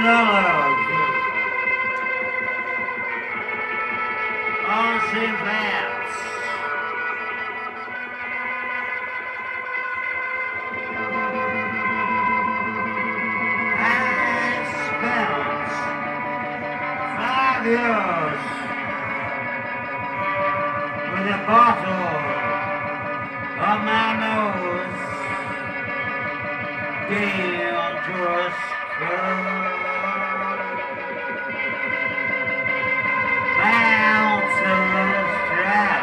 All same bands. I spent 5 years with a bottle on my nose. Dangerous girl. Mountains dry.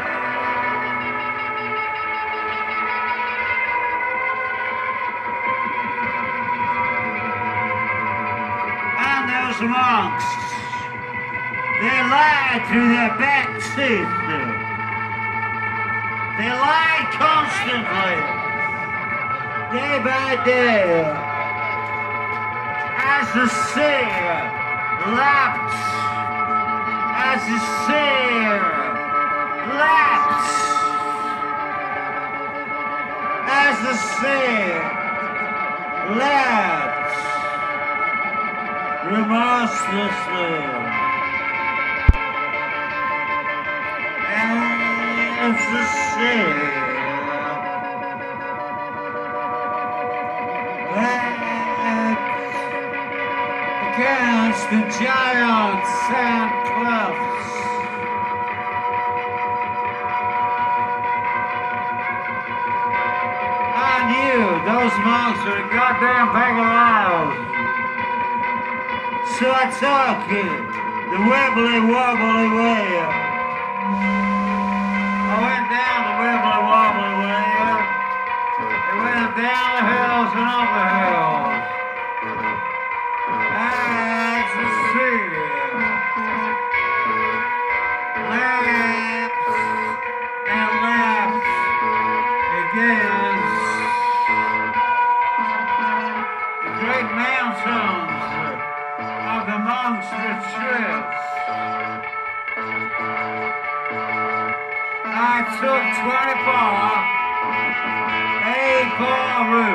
And those monks, they lie through their back teeth. They lie constantly, day by day, as the sea laps, as the sea laps, as the sea laps, remorselessly, as the sea against the giant sand cliffs. I knew those monks were a goddamn bag of lies. So I took the wibbly wobbly way. I went down the wibbly wobbly way. I went down the hills and up the hills. As the sea laps and laps against the great mountains of the monks' retreats. I took 24 A4 routes.